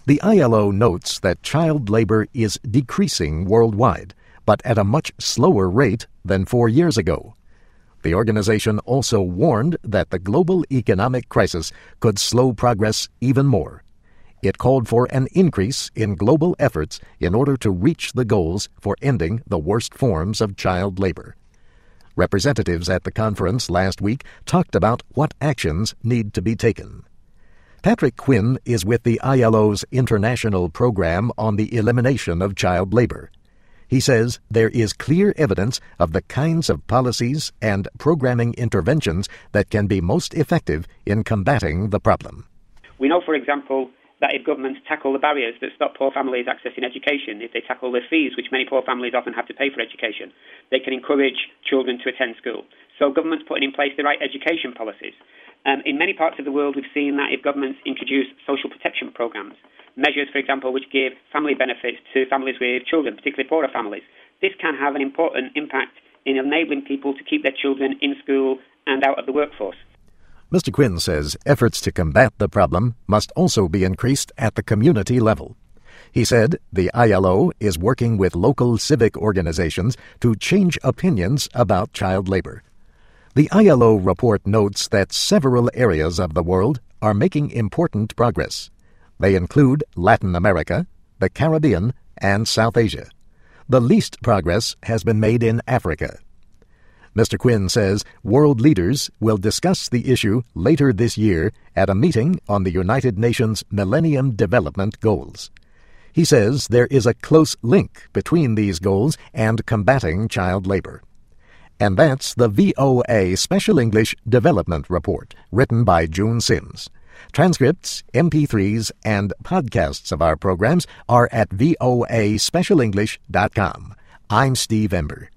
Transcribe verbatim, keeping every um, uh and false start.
The I L O notes that child labor is decreasing worldwide, but at a much slower rate than four years ago. The organization also warned that the global economic crisis could slow progress even more. It called for an increase in global efforts in order to reach the goals for ending the worst forms of child labor. Representatives at the conference last week talked about what actions need to be taken. Patrick Quinn is with the I L O's International Program on the Elimination of Child Labor. He says there is clear evidence of the kinds of policies and programming interventions that can be most effective in combating the problem. We know, for example, that if governments tackle the barriers that stop poor families accessing education, if they tackle the fees which many poor families often have to pay for education, they can encourage children to attend school. So governments putting in place the right education policies. Um, in many parts of the world, we've seen that if governments introduce social protection programs, measures, for example, which give family benefits to families with children, particularly poorer families, this can have an important impact in enabling people to keep their children in school and out of the workforce. Mister Quinn says efforts to combat the problem must also be increased at the community level. He said the I L O is working with local civic organizations to change opinions about child labor. The I L O report notes that several areas of the world are making important progress. They include Latin America, the Caribbean, and South Asia. The least progress has been made in Africa. Mister Quinn says world leaders will discuss the issue later this year at a meeting on the United Nations Millennium Development Goals. He says there is a close link between these goals and combating child labor. And that's the V O A Special English Development Report, written by June Sims. Transcripts, M P threes, and podcasts of our programs are at voa special english dot com. I'm Steve Ember.